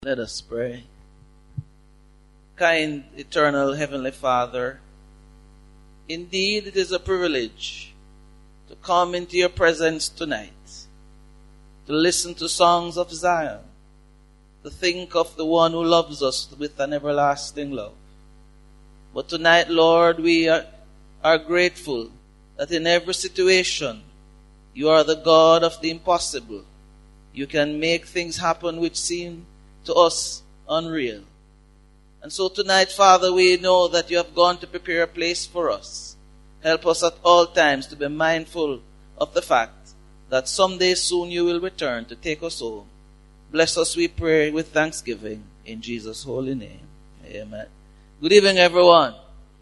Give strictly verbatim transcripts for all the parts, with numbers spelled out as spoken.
Let us pray. Kind, eternal, heavenly Father, indeed it is a privilege to come into your presence tonight, to listen to songs of Zion, to think of the one who loves us with an everlasting love. But tonight, Lord, we are, are grateful that in every situation, you are the God of the impossible. You can make things happen which seem to us unreal. And so tonight, Father, we know that you have gone to prepare a place for us. Help us at all times to be mindful of the fact that someday soon you will return to take us home. Bless us, we pray, with thanksgiving in Jesus' holy name. Amen. Good evening, everyone.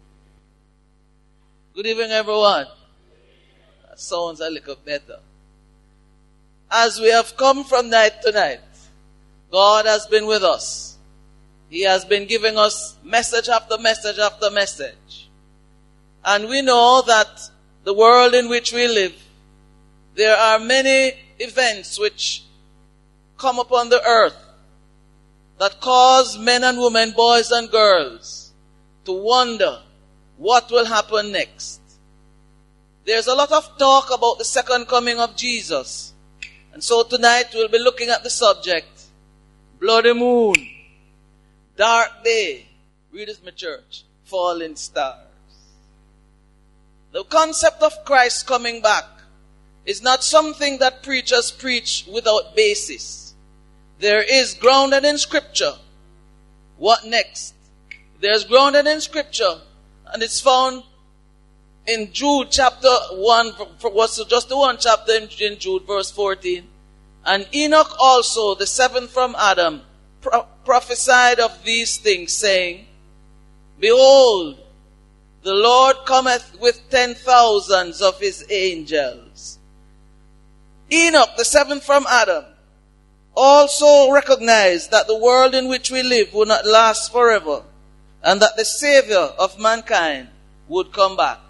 Good evening, everyone. That sounds a little better. As we have come from night to night, God has been with us. He has been giving us message after message after message. And we know that the world in which we live, there are many events which come upon the earth that cause men and women, boys and girls, to wonder what will happen next. There's a lot of talk about the second coming of Jesus. And so tonight we'll be looking at the subject, bloody moon, dark day, read this, my church, falling stars. The concept of Christ coming back is not something that preachers preach without basis. There is grounded in Scripture. What next? There's grounded in Scripture, and it's found in Jude chapter one, was just the one chapter in, in Jude, verse fourteen. And Enoch also, the seventh from Adam, pro- prophesied of these things, saying, Behold, the Lord cometh with ten thousands of his angels. Enoch, the seventh from Adam, also recognized that the world in which we live will not last forever, and that the Savior of mankind would come back.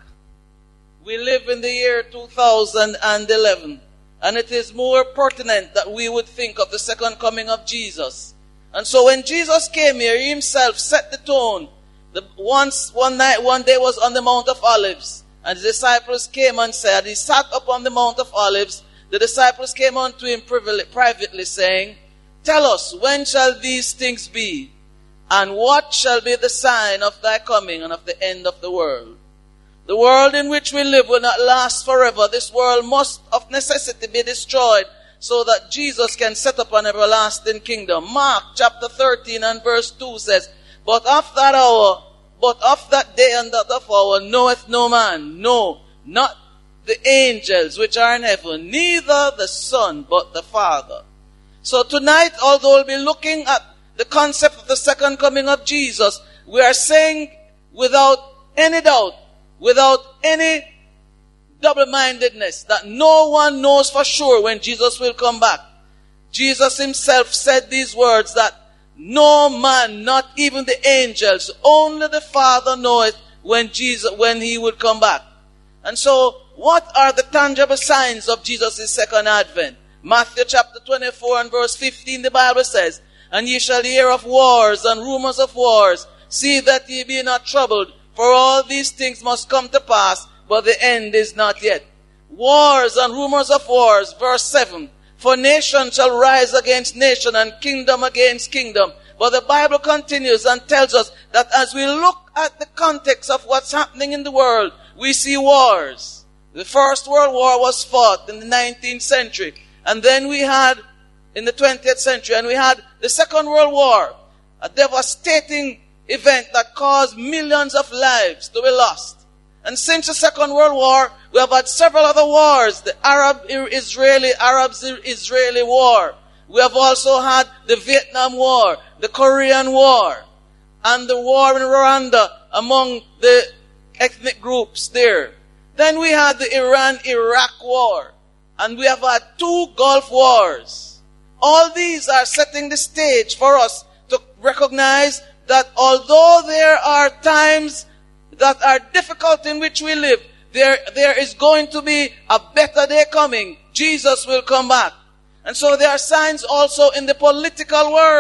We live in the year two thousand eleven. And it is more pertinent that we would think of the second coming of Jesus. And so when Jesus came here, he himself set the tone. The, once, one night, one day was on the Mount of Olives. And the disciples came and said, he sat upon the Mount of Olives. The disciples came unto him privately, saying, Tell us, when shall these things be? And what shall be the sign of thy coming and of the end of the world? The world in which we live will not last forever. This world must of necessity be destroyed so that Jesus can set up an everlasting kingdom. Mark chapter thirteen and verse two says, But of that hour, but of that day and that of hour knoweth no man, no, not the angels which are in heaven, neither the Son, but the Father. So tonight, although we'll be looking at the concept of the second coming of Jesus, we are saying without any doubt, without any double-mindedness, that no one knows for sure when Jesus will come back. Jesus himself said these words, that no man, not even the angels, only the Father knoweth when Jesus, when he would come back. And so, what are the tangible signs of Jesus' second advent? Matthew chapter twenty-four and verse fifteen, the Bible says, And ye shall hear of wars and rumors of wars. See that ye be not troubled, for all these things must come to pass, but the end is not yet. Wars and rumors of wars, verse seven. For nation shall rise against nation and kingdom against kingdom. But the Bible continues and tells us that as we look at the context of what's happening in the world, we see wars. The First World War was fought in the nineteenth century. And then we had, in the twentieth century, and we had the Second World War, a devastating event that caused millions of lives to be lost. And since the Second World War, we have had several other wars. The Arab-Israeli, Arab-Israeli War. We have also had the Vietnam War, the Korean War, and the war in Rwanda among the ethnic groups there. Then we had the Iran-Iraq War. And we have had two Gulf Wars. All these are setting the stage for us to recognize that although there are times that are difficult in which we live, there, there is going to be a better day coming. Jesus will come back. And so there are signs also in the political world.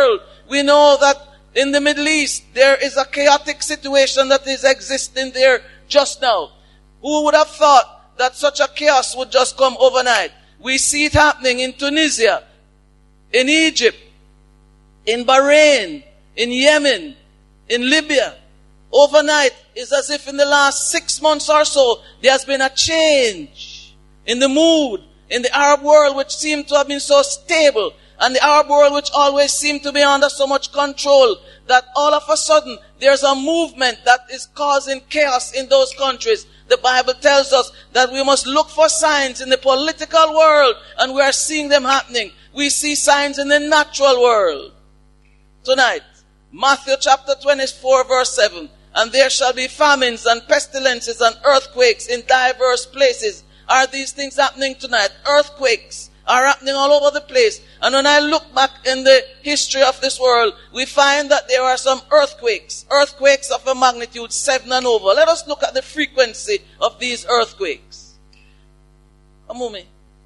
We know that in the Middle East, there is a chaotic situation that is existing there just now. Who would have thought that such a chaos would just come overnight? We see it happening in Tunisia, in Egypt, in Bahrain, in Yemen, in Libya. Overnight, it's as if in the last six months or so, there has been a change in the mood in the Arab world, which seemed to have been so stable, and the Arab world which always seemed to be under so much control, that all of a sudden there's a movement that is causing chaos in those countries. The Bible tells us that we must look for signs in the political world, and we are seeing them happening. We see signs in the natural world. Tonight, Matthew chapter twenty-four verse seven, and there shall be famines and pestilences and earthquakes in diverse places. Are these things happening tonight? Earthquakes are happening all over the place. And when I look back in the history of this world, we find that there are some earthquakes. Earthquakes of a magnitude seven and over. Let us look at the frequency of these earthquakes. Amumi.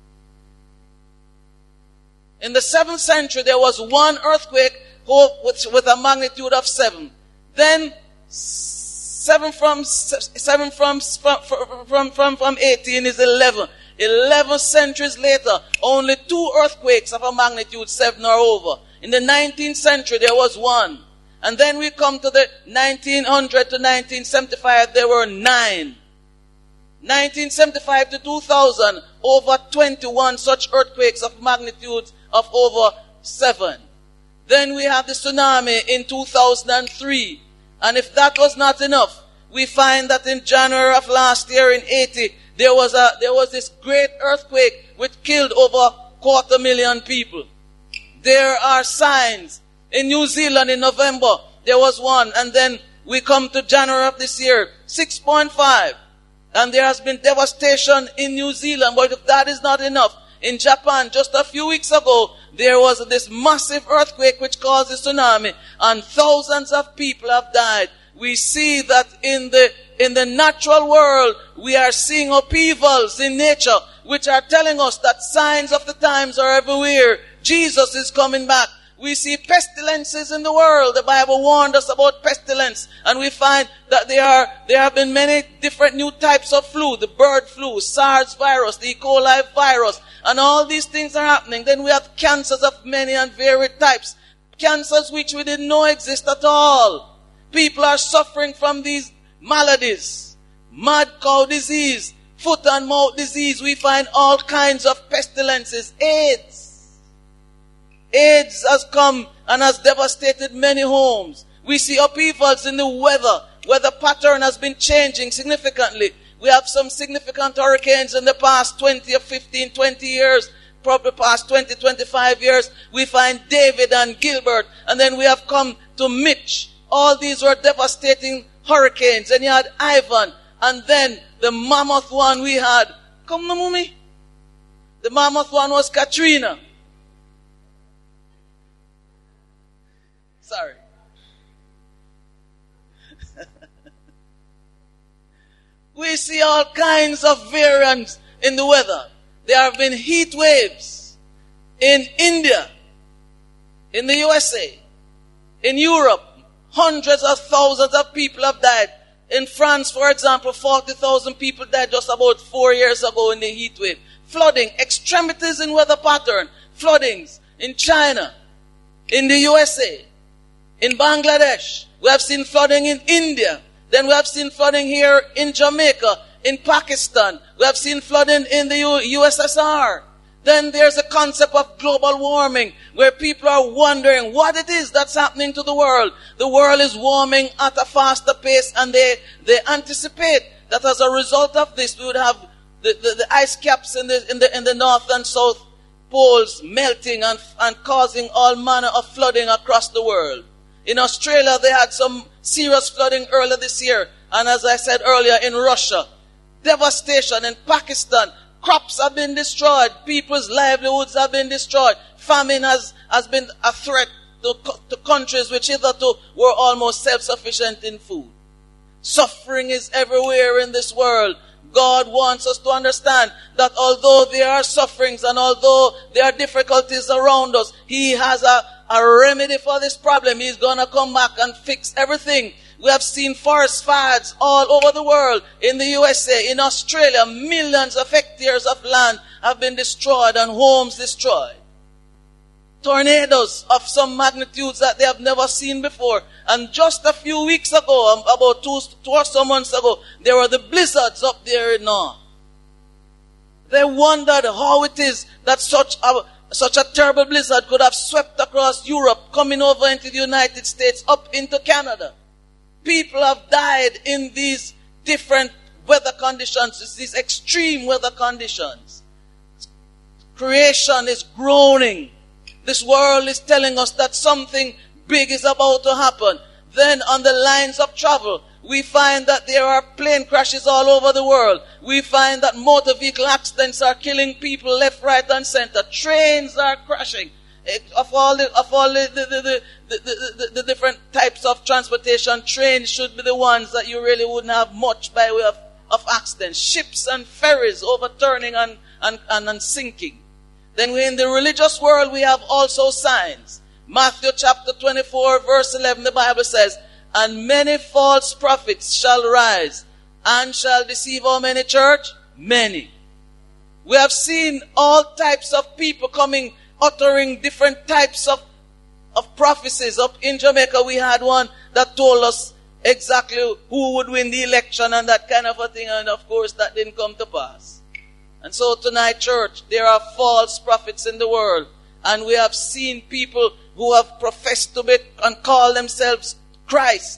In the seventh century, there was one earthquake with, with a magnitude of seven. Then seven from seven from from from from, from eighteen is eleven. Eleven centuries later, only two earthquakes of a magnitude seven or over. In the nineteenth century, there was one. And then we come to the nineteen hundred to nineteen seventy-five, there were nine. nineteen seventy-five to two thousand, over twenty-one such earthquakes of magnitudes of over seven. Then we have the tsunami in two thousand three. And if that was not enough, we find that in January of last year in eighty, there was a there was this great earthquake which killed over quarter million people. There are signs. In New Zealand in November, there was one. And then we come to January of this year, six point five. And there has been devastation in New Zealand. But if that is not enough, in Japan, just a few weeks ago, there was this massive earthquake which caused a tsunami. And thousands of people have died. We see that in the in the natural world, we are seeing upheavals in nature, which are telling us that signs of the times are everywhere. Jesus is coming back. We see pestilences in the world. The Bible warned us about pestilence. And we find that there are, there have been many different new types of flu. The bird flu, SARS virus, the E. coli virus. And all these things are happening. Then we have cancers of many and varied types. Cancers which we didn't know exist at all. People are suffering from these maladies. Mad cow disease, foot and mouth disease. We find all kinds of pestilences. AIDS. AIDS has come and has devastated many homes. We see upheavals in the weather. Weather pattern has been changing significantly. We have some significant hurricanes in the past twenty or fifteen, twenty years. Probably past twenty, twenty-five years. We find David and Gilbert. And then we have come to Mitch. All these were devastating hurricanes. And you had Ivan. And then the mammoth one we had. Come no mummy. The mammoth one was Katrina. Sorry. We see all kinds of variants in the weather. There have been heat waves in India, in the U S A, in Europe. Hundreds of thousands of people have died. In France, for example, forty thousand people died just about four years ago in the heat wave. Flooding, extremities in weather pattern, floodings in China, in the U S A, in Bangladesh. We have seen flooding in India. Then we have seen flooding here in Jamaica, in Pakistan. We have seen flooding in the U S S R. Then there's a concept of global warming, where people are wondering what it is that's happening to the world. The world is warming at a faster pace, and they, they anticipate that as a result of this, we would have the, the, the ice caps in the, in the, in the north and south poles melting and, and causing all manner of flooding across the world. In Australia, they had some serious flooding earlier this year. And as I said earlier, in Russia, devastation. In Pakistan, crops have been destroyed. People's livelihoods have been destroyed. Famine has, has been a threat to, to countries which hitherto were almost self-sufficient in food. Suffering is everywhere in this world. God wants us to understand that although there are sufferings and although there are difficulties around us, He has a, a remedy for this problem. He's going to come back and fix everything. We have seen forest fires all over the world. In the U S A, in Australia, millions of hectares of land have been destroyed and homes destroyed. Tornadoes of some magnitudes that they have never seen before. And just a few weeks ago, about two, two or so months ago, there were the blizzards up there in North. They wondered how it is that such a, such a terrible blizzard could have swept across Europe, coming over into the United States, up into Canada. People have died in these different weather conditions, these extreme weather conditions. Creation is groaning. This world is telling us that something big is about to happen. Then on the lines of travel, we find that there are plane crashes all over the world. We find that motor vehicle accidents are killing people left, right, and center. Trains are crashing. It, of all the, of all the, the, the, the, the, the, the different types of transportation, trains should be the ones that you really wouldn't have much by way of, of accidents. Ships and ferries overturning and, and, and, and sinking. Then we, in the religious world, we have also signs. Matthew chapter twenty-four, verse eleven, the Bible says, and many false prophets shall rise and shall deceive how many, church? Many. We have seen all types of people coming, uttering different types of, of prophecies. Up in Jamaica, we had one that told us exactly who would win the election and that kind of a thing. And of course, that didn't come to pass. And so tonight, church, there are false prophets in the world. And we have seen people who have professed to be and call themselves Christ.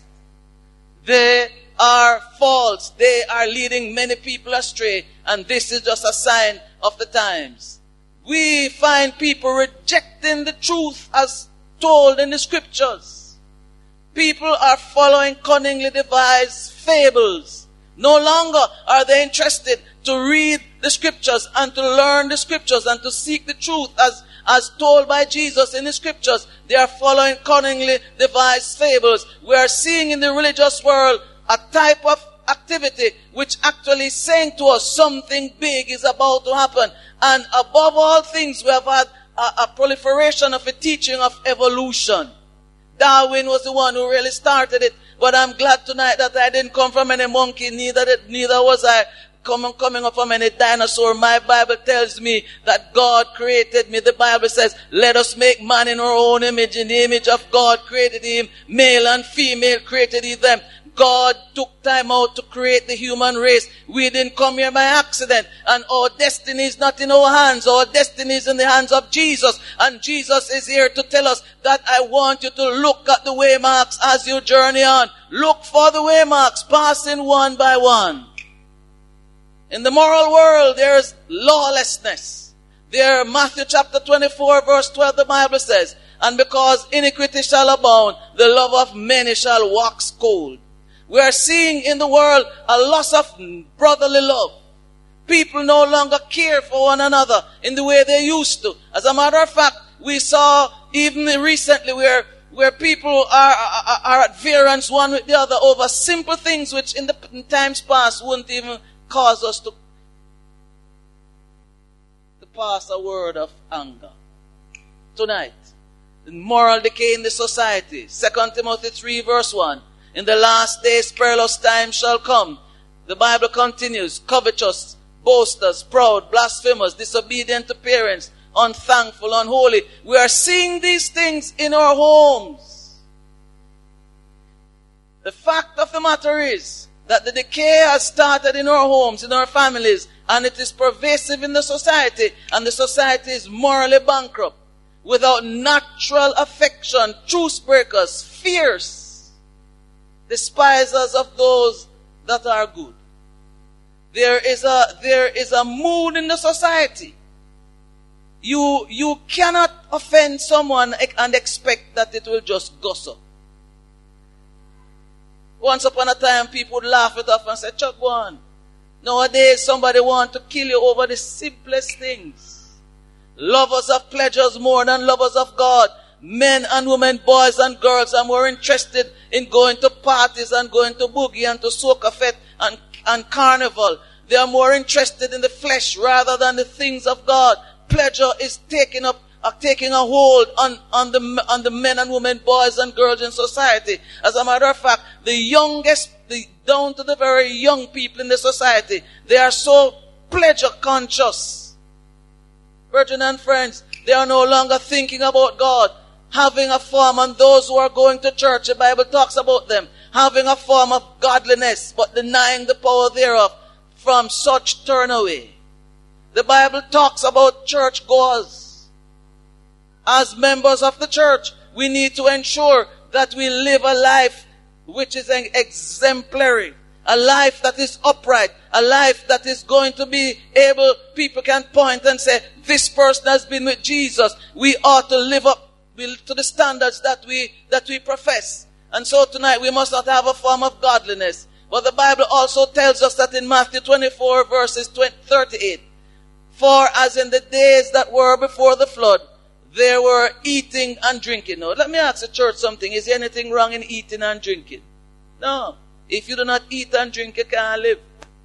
They are false. They are leading many people astray. And this is just a sign of the times. We find people rejecting the truth as told in the scriptures. People are following cunningly devised fables. No longer are they interested to read the scriptures and to learn the scriptures and to seek the truth as, as told by Jesus in the scriptures. They are following cunningly devised fables. We are seeing in the religious world a type of activity which actually is saying to us something big is about to happen. And above all things, we have had a, a proliferation of a teaching of evolution. Darwin was the one who really started it. But I'm glad tonight that I didn't come from any monkey, neither did, neither was I coming, coming up from any dinosaur. My Bible tells me that God created me. The Bible says, let us make man in our own image. In the image of God created him. Male and female created he them. God took time out to create the human race. We didn't come here by accident. And our destiny is not in our hands. Our destiny is in the hands of Jesus. And Jesus is here to tell us that I want you to look at the waymarks as you journey on. Look for the waymarks, passing one by one. In the moral world, there is lawlessness. There, Matthew chapter twenty-four, verse twelve, the Bible says, and because iniquity shall abound, the love of many shall wax cold. We are seeing in the world a loss of brotherly love. People no longer care for one another in the way they used to. As a matter of fact, we saw even recently where where people are, are, are at variance one with the other over simple things which in the in times past wouldn't even cause us to, to pass a word of anger. Tonight, the moral decay in the society. Second Timothy three verse one. In the last days, perilous times shall come. The Bible continues, covetous, boasters, proud, blasphemers, disobedient to parents, unthankful, unholy. We are seeing these things in our homes. The fact of the matter is that the decay has started in our homes, in our families, and it is pervasive in the society, and the society is morally bankrupt. Without natural affection, truce breakers, fierce, despisers of those that are good. There is a, there is a mood in the society. You, you cannot offend someone and expect that it will just gossip. Once upon a time, people would laugh it off and say, Chuck, go on. Nowadays, somebody wants to kill you over the simplest things. Lovers of pleasures more than lovers of God. Men and women, boys and girls are more interested in going to parties and going to boogie and to soca fete and, and carnival They are more interested in the flesh rather than the things of God. Pleasure is taking up, uh, taking a hold on, on the, on the men and women, boys and girls in society. As a matter of fact, the youngest, the, down to the very young people in the society, they are so pleasure conscious. Brethren and friends, they are no longer thinking about God. Having a form, and those who are going to church, the Bible talks about them, having a form of godliness, but denying the power thereof. From such turn away. The Bible talks about churchgoers. As members of the church, we need to ensure that we live a life which is exemplary, a life that is upright, a life that is going to be able, people can point and say, this person has been with Jesus. We ought to live up to the standards that we, that we profess. And so tonight we must not have a form of godliness. But the Bible also tells us that in Matthew twenty-four verses thirty-eight, for as in the days that were before the flood, they were eating and drinking. Now, let me ask the church something. Is there anything wrong in eating and drinking? No. If you do not eat and drink, you can't live.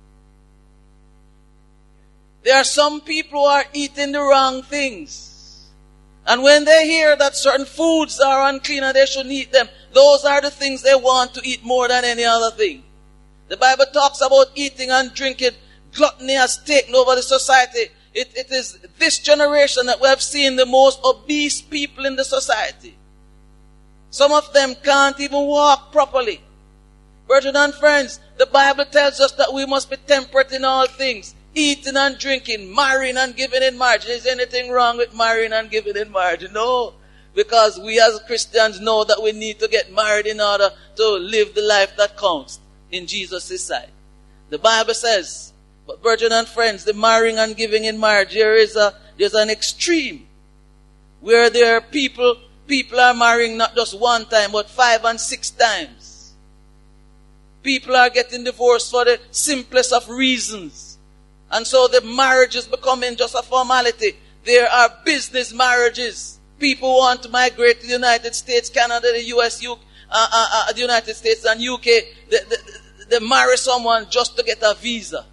There are some people who are eating the wrong things. And when they hear that certain foods are unclean and they shouldn't eat them, those are the things they want to eat more than any other thing. The Bible talks about eating and drinking. Gluttony has taken over the society. It, it is this generation that we have seen the most obese people in the society. Some of them can't even walk properly. Brethren and friends, the Bible tells us that we must be temperate in all things. Eating and drinking, marrying and giving in marriage. Is anything wrong with marrying and giving in marriage? No. Because we as Christians know that we need to get married in order to live the life that counts in Jesus' sight. The Bible says, but brethren and friends, the marrying and giving in marriage, there is a, there's an extreme where there are people, people are marrying not just one time, but five and six times. People are getting divorced for the simplest of reasons. And so the marriage is becoming just a formality. There are business marriages. People want to migrate to the United States, Canada, the U S, U K, uh, uh, uh, the United States and U K. They, they, they marry someone just to get a visa.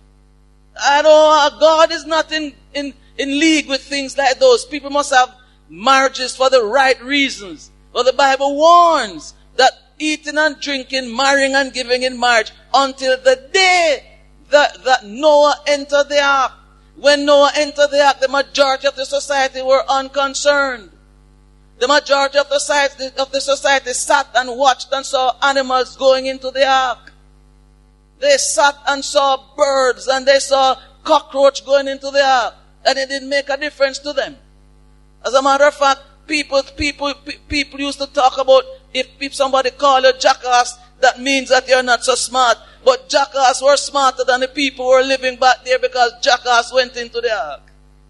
I don't, God is not in, in, in league with things like those. People must have marriages for the right reasons. But the Bible warns that eating and drinking, marrying and giving in marriage until the day that, that Noah entered the ark. When Noah entered the ark, the majority of the society were unconcerned. The majority of the society, of the society sat and watched and saw animals going into the ark. They sat and saw birds and they saw cockroach going into the ark. And it didn't make a difference to them. As a matter of fact, people, people, people used to talk about if, if somebody call you jackass, that means that you're not so smart. But jackass were smarter than the people who were living back there because jackass went into the ark.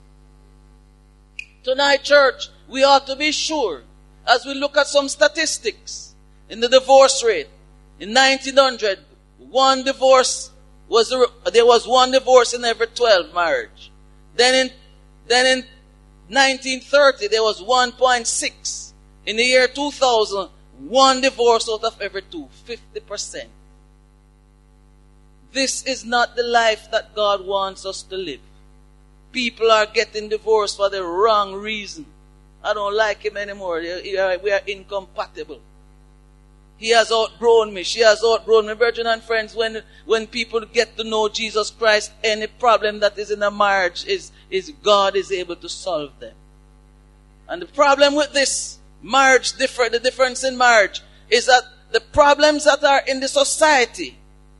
Tonight, church, we ought to be sure, as we look at some statistics in the divorce rate. In nineteen hundred, one divorce was, there was one divorce in every twelve marriage. Then in, then in nineteen thirty, there was one point six. In the year two thousand, one divorce out of every two, fifty percent. This is not the life that God wants us to live. People are getting divorced for the wrong reason. I don't like him anymore. We are incompatible. He has outgrown me. She has outgrown me. Brethren and friends, when, when people get to know Jesus Christ, any problem that is in a marriage is, is God is able to solve them. And the problem with this marriage, different, the difference in marriage, is that the problems that are in the society,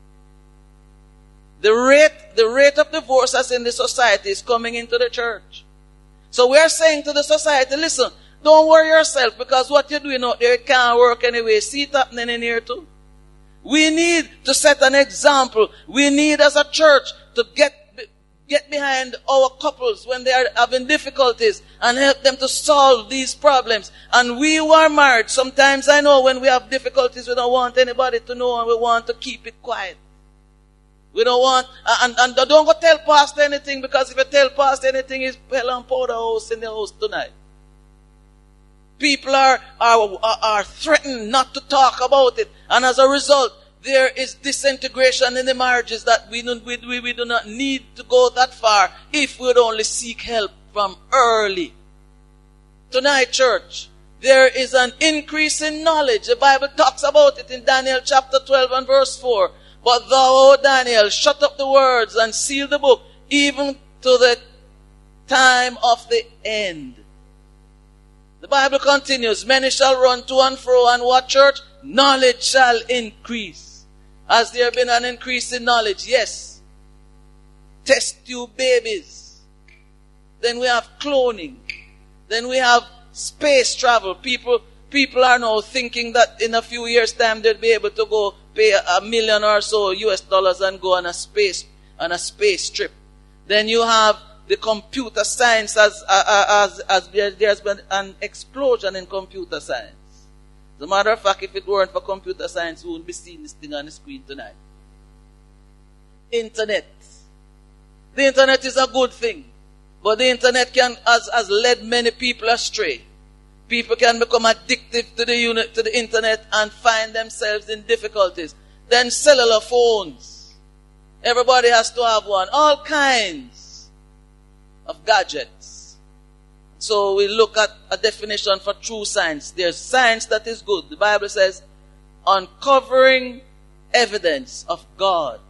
the rate, the rate of divorce that's in the society is coming into the church. So we are saying to the society, listen, don't worry yourself because what you're doing out there can't work anyway. See it happening in here too. We need to set an example. We need as a church to get get behind our couples when they are having difficulties and help them to solve these problems. And we who are married, sometimes I know when we have difficulties, we don't want anybody to know and we want to keep it quiet. We don't want, and, and don't go tell pastor anything because if you tell pastor anything, it's hell and powder house in the house tonight. People are, are, are threatened not to talk about it. And as a result, there is disintegration in the marriages that we do, we, we, we do not need to go that far if we would only seek help from early. Tonight, church, there is an increase in knowledge. The Bible talks about it in Daniel chapter twelve and verse four. But thou, O Daniel, shut up the words and seal the book, even to the time of the end. The Bible continues, many shall run to and fro, and what, church? Knowledge shall increase. Has there been an increase in knowledge? Yes. Test tube babies. Then we have cloning. Then we have space travel. People, people are now thinking that in a few years' time they'll be able to go pay a million or so U S dollars and go on a space, on a space trip. Then you have the computer science, as, as, as, as there's been an explosion in computer science. As a matter of fact, if it weren't for computer science, we wouldn't be seeing this thing on the screen tonight. Internet. The internet is a good thing. But the internet can, has, has led many people astray. People can become addictive to the unit, to the internet and find themselves in difficulties. Then cellular phones. Everybody has to have one. All kinds of gadgets. So we look at a definition for true science. There's science that is good. The Bible says, uncovering evidence of God.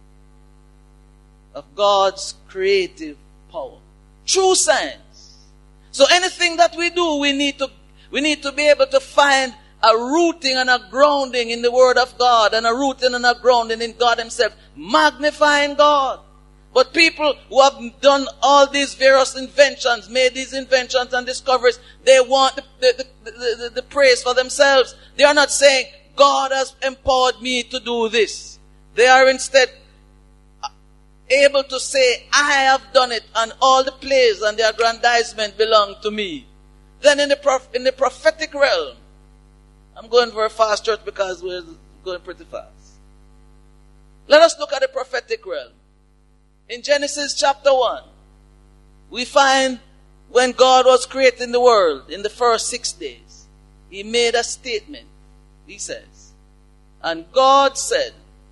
Of God's creative power. True science. So anything that we do, we need to we need to be able to find a rooting and a grounding in the Word of God, and a rooting and a grounding in God Himself, magnifying God. But people who have done all these various inventions, made these inventions and discoveries, they want the, the, the, the, the praise for themselves. They are not saying, God has empowered me to do this. They are instead able to say, I have done it, and all the praise and the aggrandizement belong to me. Then in the prof- in the prophetic realm, I'm going very fast, church, because we're going pretty fast. Let us look at the prophetic realm. In Genesis chapter one, we find when God was creating the world in the first six days, He made a statement. He says, and God said,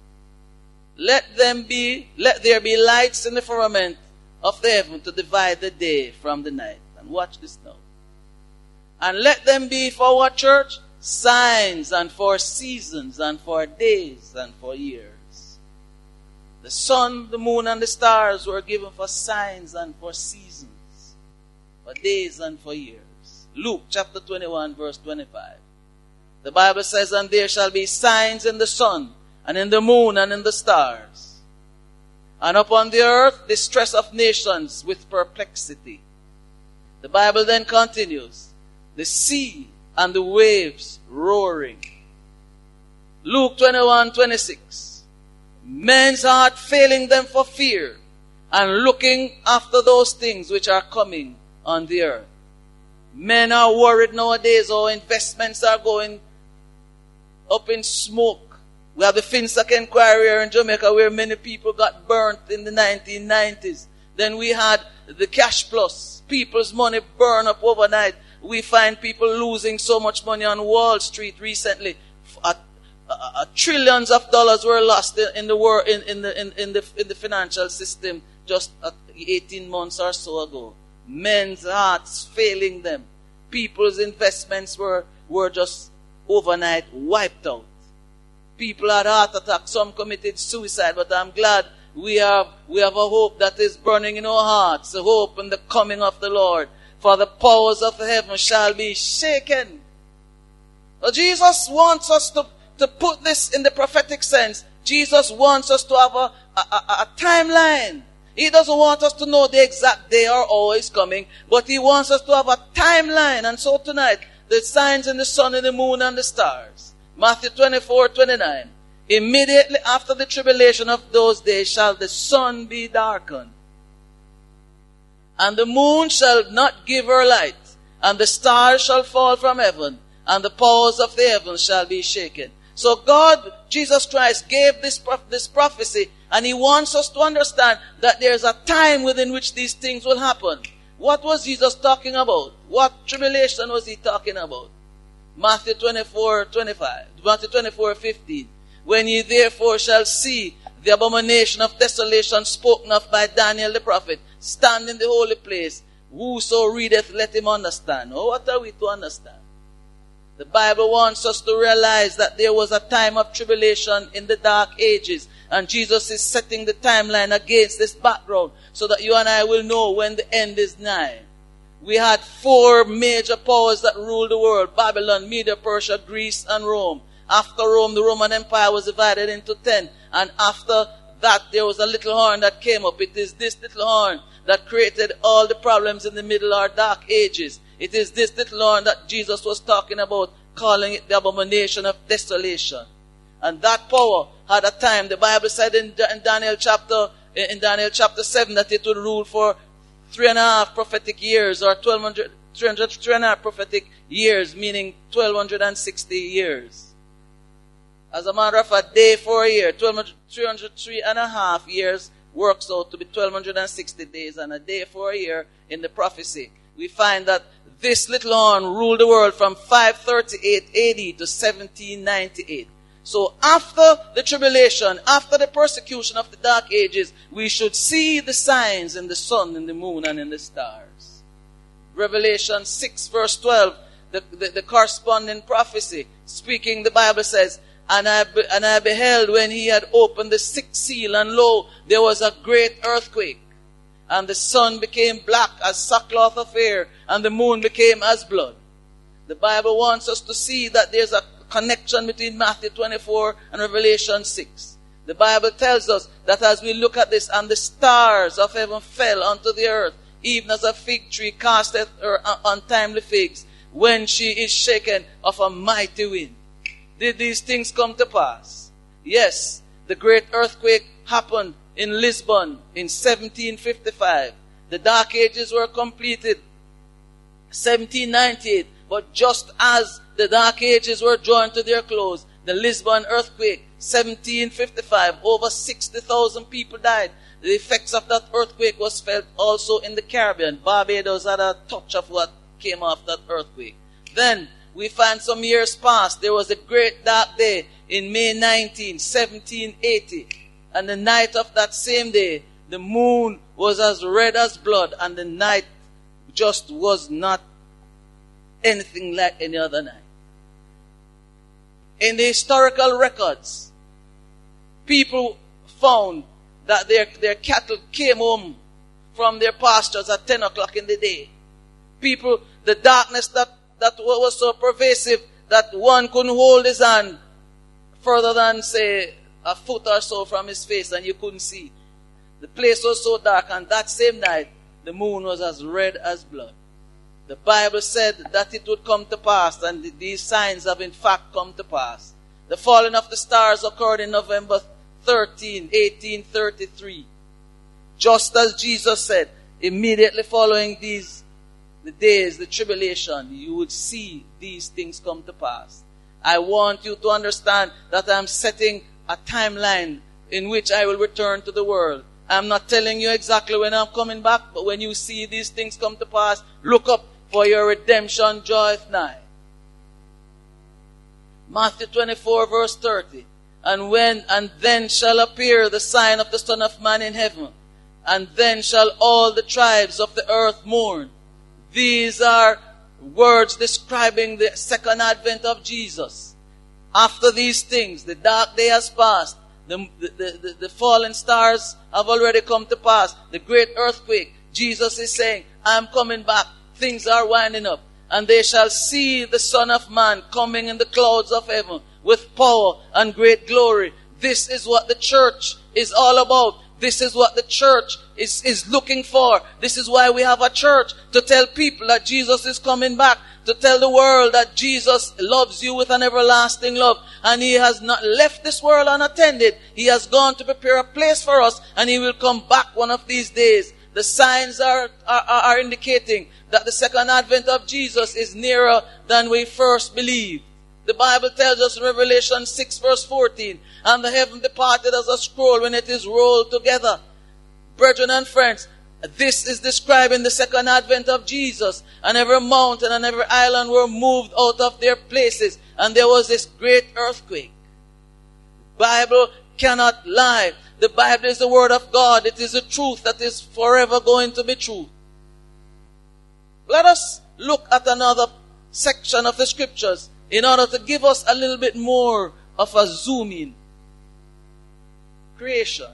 Let them be, let there be lights in the firmament of the heaven to divide the day from the night. And watch this now. And let them be for what, church? Signs, and for seasons, and for days, and for years. The sun, the moon, and the stars were given for signs and for seasons, for days and for years. Luke chapter twenty-one, verse twenty-five. The Bible says, and there shall be signs in the sun, and in the moon, and in the stars. And upon the earth, distress of nations with perplexity. The Bible then continues, the sea and the waves roaring. Luke twenty-one, twenty-six. Men's heart failing them for fear, and looking after those things which are coming on the earth. Men are worried nowadays, our investments are going up in smoke. We have the Finsac inquiry here in Jamaica, where many people got burnt in the nineteen nineties. Then we had the cash plus. People's money burn up overnight. We find people losing so much money on Wall Street recently. A, a, a trillions of dollars were lost in the world, in, in the in, in the in the financial system just eighteen months or so ago. Men's hearts failing them. People's investments were were just overnight wiped out. People had heart attacks. Some committed suicide. But I'm glad we have we have a hope that is burning in our hearts. A hope in the coming of the Lord. For the powers of heaven shall be shaken. So Jesus wants us to, to put this in the prophetic sense. Jesus wants us to have a, a, a, a timeline. He doesn't want us to know the exact day or hour is coming, but He wants us to have a timeline. And so tonight, the signs in the sun and the moon and the stars. Matthew twenty-four, twenty-nine. Immediately after the tribulation of those days shall the sun be darkened, and the moon shall not give her light, and the stars shall fall from heaven, and the powers of the heavens shall be shaken. So God, Jesus Christ, gave this, this prophecy, and He wants us to understand that there's a time within which these things will happen. What was Jesus talking about? What tribulation was He talking about? Matthew twenty-four, twenty-five. Matthew twenty-four, fifteen. When ye therefore shall see the abomination of desolation spoken of by Daniel the prophet stand in the holy place, whoso readeth, let him understand. Oh, what are we to understand? The Bible wants us to realize that there was a time of tribulation in the dark ages, and Jesus is setting the timeline against this background so that you and I will know when the end is nigh. We had four major powers that ruled the world: Babylon, Media, Persia, Greece, and Rome. After Rome, the Roman Empire was divided into ten, and after that there was a little horn that came up. It is this little horn that created all the problems in the middle or dark ages. It is this little horn that Jesus was talking about, calling it the abomination of desolation. And that power had a time. The Bible said in, in Daniel chapter in Daniel chapter seven that it would rule for three and a half prophetic years, or twelve hundred, three hundred, three and a half prophetic years, meaning twelve sixty years. As a matter of fact, day for a year, three hundred three and a half years works out to be twelve sixty days, and a day for a year in the prophecy. We find that this little horn ruled the world from five thirty-eight A D to seventeen ninety-eight. So after the tribulation, after the persecution of the dark ages, we should see the signs in the sun, in the moon, and in the stars. Revelation six verse twelve, the, the, the corresponding prophecy, speaking, the Bible says, And I, be, and I beheld when he had opened the sixth seal, and lo, there was a great earthquake. And the sun became black as sackcloth of hair, and the moon became as blood. The Bible wants us to see that there's a connection between Matthew twenty-four and Revelation six. The Bible tells us that as we look at this, and the stars of heaven fell unto the earth, even as a fig tree casteth her untimely figs, when she is shaken of a mighty wind. Did these things come to pass? Yes, the great earthquake happened in Lisbon in seventeen fifty-five. The Dark Ages were completed seventeen ninety-eight, but just as the Dark Ages were drawing to their close, the Lisbon earthquake, seventeen fifty-five, over sixty thousand people died. The effects of that earthquake was felt also in the Caribbean. Barbados had a touch of what came off that earthquake. Then, we find some years past, there was a great dark day in May nineteenth, seventeen eighty. And the night of that same day, the moon was as red as blood, and the night just was not anything like any other night. In the historical records, people found that their, their cattle came home from their pastures at ten o'clock in the day. People, the darkness that That was so pervasive that one couldn't hold his hand further than, say, a foot or so from his face, and you couldn't see. The place was so dark, and that same night, the moon was as red as blood. The Bible said that it would come to pass, and these signs have in fact come to pass. The falling of the stars occurred in November thirteenth, eighteen thirty-three. Just as Jesus said, immediately following these the days, the tribulation, you would see these things come to pass. I want you to understand that I'm setting a timeline in which I will return to the world. I'm not telling you exactly when I'm coming back, but when you see these things come to pass, look up, for your redemption draweth nigh. Matthew twenty-four verse thirty. And when, and then shall appear the sign of the Son of Man in heaven, and then shall all the tribes of the earth mourn. These are words describing the second advent of Jesus. After these things, the dark day has passed. The, the, the, the fallen stars have already come to pass. The great earthquake. Jesus is saying, I'm coming back. Things are winding up. And they shall see the Son of Man coming in the clouds of heaven with power and great glory. This is what the church is all about. This is what the church is, is looking for. This is why we have a church, to tell people that Jesus is coming back, to tell the world that Jesus loves you with an everlasting love, and he has not left this world unattended. He has gone to prepare a place for us, and he will come back one of these days. The signs are, are, are indicating that the second advent of Jesus is nearer than we first believed. The Bible tells us in Revelation six verse fourteen, and the heaven departed as a scroll when it is rolled together. Brethren and friends, this is describing the second advent of Jesus, and every mountain and every island were moved out of their places, and there was this great earthquake. Bible cannot lie. The Bible is the word of God. It is a truth that is forever going to be true. Let us look at another section of the scriptures in order to give us a little bit more of a zoom in. Creation.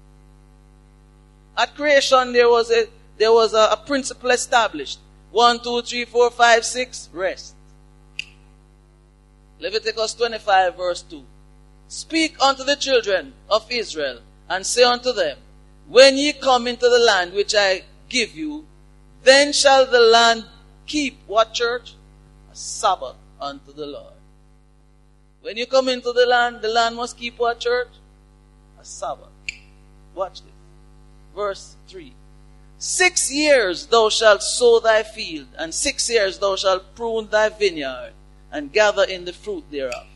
At creation there was a there was a, a principle established. One, two, three, four, five, six, rest. Leviticus twenty-five verse two. Speak unto the children of Israel, and say unto them, when ye come into the land which I give you, then shall the land keep, what church? A Sabbath unto the Lord. When you come into the land, the land must keep what church? A Sabbath. Watch this. Verse three. Six years thou shalt sow thy field, and six years thou shalt prune thy vineyard, and gather in the fruit thereof.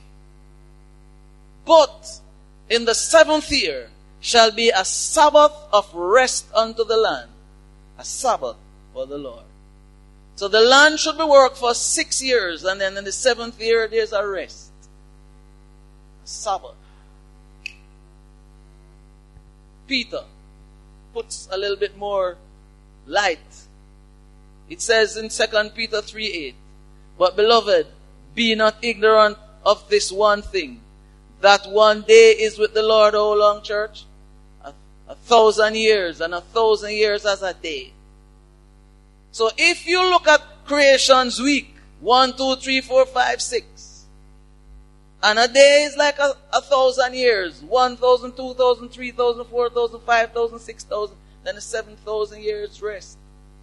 But in the seventh year shall be a Sabbath of rest unto the land, a Sabbath for the Lord. So the land should be worked for six years, and then in the seventh year there's a rest. A Sabbath. Peter puts a little bit more light. It says in Second Peter three eight, but beloved, be not ignorant of this one thing, that one day is with the Lord, how long, church? A, a thousand years, and a thousand years as a day. So if you look at creation's week, one, two, three, four, five, six, and a day is like a, a thousand years, one thousand, two thousand, three thousand, four thousand, five thousand, six thousand, then a seven thousand years rest.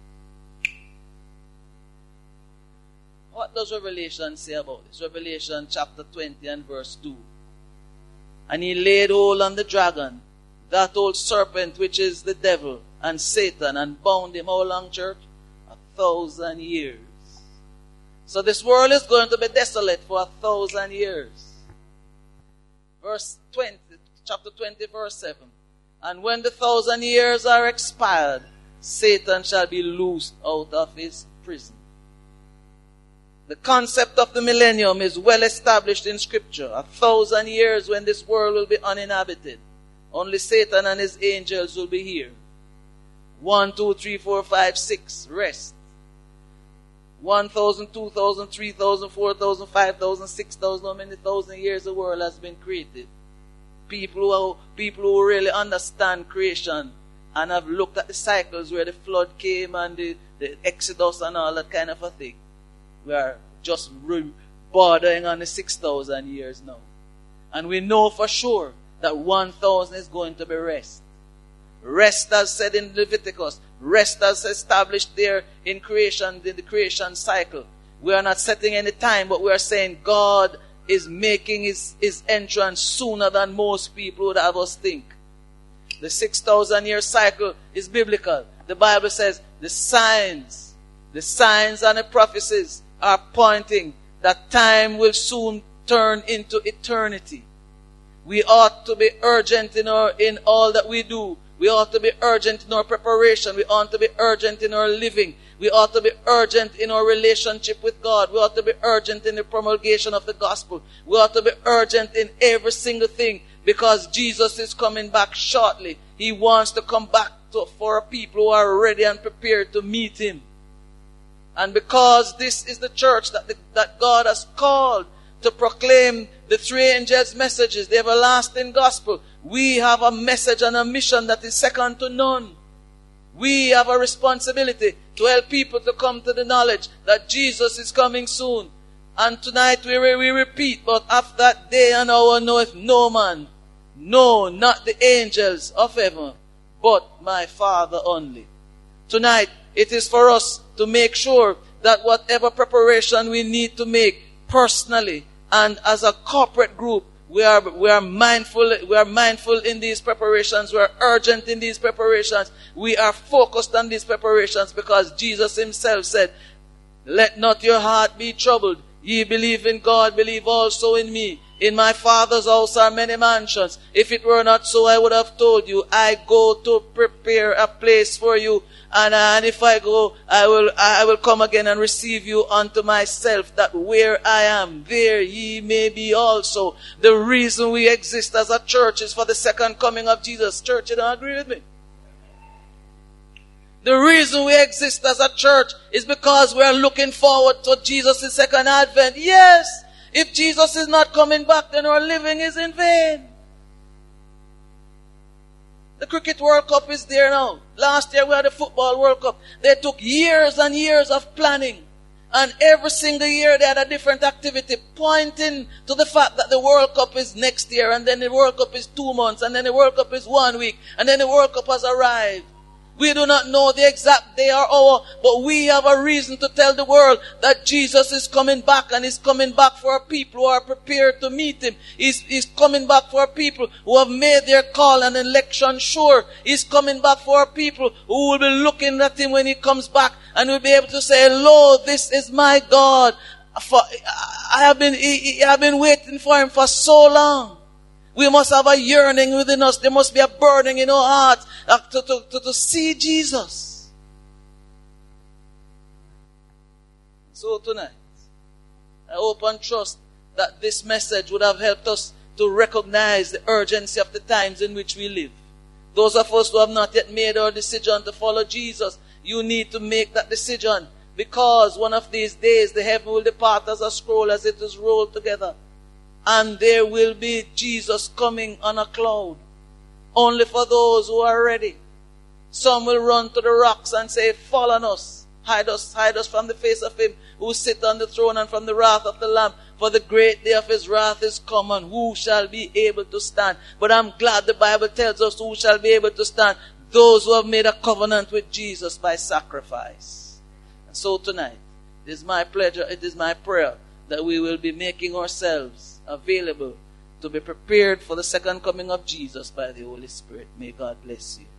What does Revelation say about this? Revelation chapter twenty and verse two. And he laid hold on the dragon, that old serpent which is the devil and Satan, and bound him, how long, church? A thousand years. So this world is going to be desolate for a thousand years. Verse twenty, chapter twenty, verse seven. And when the thousand years are expired, Satan shall be loosed out of his prison. The concept of the millennium is well established in Scripture. A thousand years when this world will be uninhabited. Only Satan and his angels will be here. One, two, three, four, five, six, rest. One thousand, two thousand, three thousand, four thousand, five thousand, six thousand, how many thousand years the world has been created. People who, people who really understand creation and have looked at the cycles where the flood came and the, the Exodus and all that kind of a thing. We are just bordering on the six thousand years now. And we know for sure that one thousand is going to be rest. Rest as said in Leviticus. Rest as established there in creation, in the creation cycle. We are not setting any time, but we are saying God is making his, his entrance sooner than most people would have us think. The six thousand year cycle is biblical. The Bible says the signs, the signs and the prophecies are pointing that time will soon turn into eternity. We ought to be urgent in our in all that we do. We ought to be urgent in our preparation. We ought to be urgent in our living. We ought to be urgent in our relationship with God. We ought to be urgent in the promulgation of the gospel. We ought to be urgent in every single thing, because Jesus is coming back shortly. He wants to come back to, for a people who are ready and prepared to meet him. And because this is the church that, the, that God has called to proclaim the three angels' messages, the everlasting gospel, we have a message and a mission that is second to none. We have a responsibility to help people to come to the knowledge that Jesus is coming soon. And tonight we, we repeat, but after that day and hour knoweth no man, no, not the angels of heaven, but my Father only. Tonight, it is for us to make sure that whatever preparation we need to make personally and as a corporate group, we are we are mindful we are mindful in these preparations. We are urgent in these preparations. We are focused on these preparations because Jesus himself said, "Let not your heart be troubled. Ye believe in God, believe also in me. In my Father's house are many mansions. If it were not so, I would have told you. I go to prepare a place for you. And, uh, and if I go, I will, I will come again and receive you unto myself, that where I am, there ye may be also. The reason we exist as a church is for the second coming of Jesus. Church, you don't agree with me? The reason we exist as a church is because we are looking forward to Jesus' second advent. Yes, if Jesus is not coming back, then our living is in vain. The Cricket World Cup is there now. Last year we had the Football World Cup. They took years and years of planning. And every single year they had a different activity pointing to the fact that the World Cup is next year, and then the World Cup is two months, and then the World Cup is one week, and then the World Cup has arrived. We do not know the exact day or hour, but we have a reason to tell the world that Jesus is coming back, and He's coming back for our people who are prepared to meet Him. He's, he's coming back for our people who have made their call and election sure. He's coming back for our people who will be looking at Him when He comes back and will be able to say, Lord, this is my God. For, I have been, I have been waiting for Him for so long. We must have a yearning within us. There must be a burning in our hearts uh, to, to, to, to see Jesus. So tonight, I hope and trust that this message would have helped us to recognize the urgency of the times in which we live. Those of us who have not yet made our decision to follow Jesus, you need to make that decision, because one of these days the heaven will depart as a scroll as it is rolled together. And there will be Jesus coming on a cloud. Only for those who are ready. Some will run to the rocks and say, fall on us. Hide us, hide us from the face of Him who sit on the throne and from the wrath of the Lamb. For the great day of His wrath is come, and who shall be able to stand? But I'm glad the Bible tells us who shall be able to stand. Those who have made a covenant with Jesus by sacrifice. And so tonight, it is my pleasure, it is my prayer that we will be making ourselves available to be prepared for the second coming of Jesus by the Holy Spirit. May God bless you.